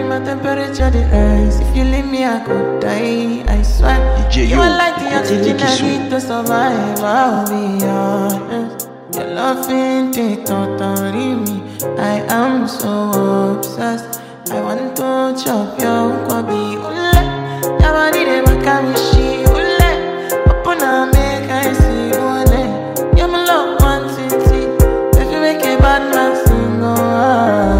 my temperature the rise. If you leave me, I could die. I swear. DJ, You are like the oxygen I need to survive. I'll be honest. Your loving take totally me. I am so obsessed. I want to chop your kwabi. Ule, your body de makamishi. Ule, open up make I see. Ule, you're my love one city. If you make a bad man sing, oh.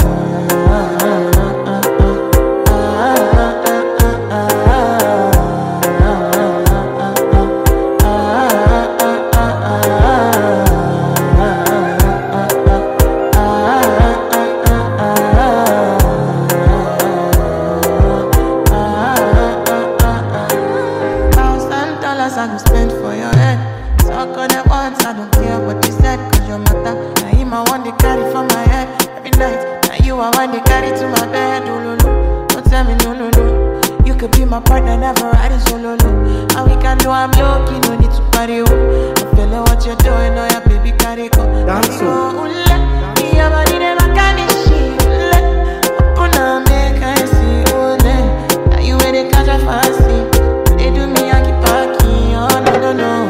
I go spend for your head. Talk on it once, I don't care what you said. Cause your matter, now him I want to carry for my head. Every night, now you I want to carry to my bed. Oh, no, no, don't tell me no, no, no. You could be my partner, never riding solo, no. And we can do, I'm lucky, no need to party, oh. I'm feeling what you're doing, oh yeah, baby, carry go. Dance so. Your body never can shit. Open up, make I see, oh, now you ready, catch a fancy. They do me, I keep parking, oh, no, no, no.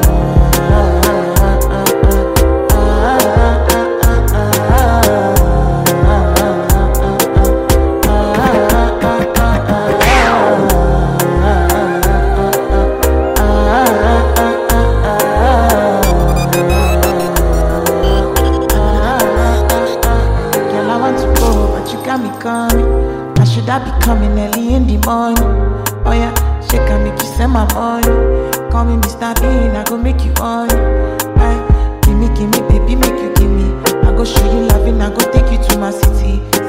Girl, I want to go, but you got me coming. I should I be coming early in the morning? Oh yeah, she can make you send my money. Call me Mr. Bean, I go make you on. Aye, give me, baby, make you give me. I go show you loving, I go take you to my city.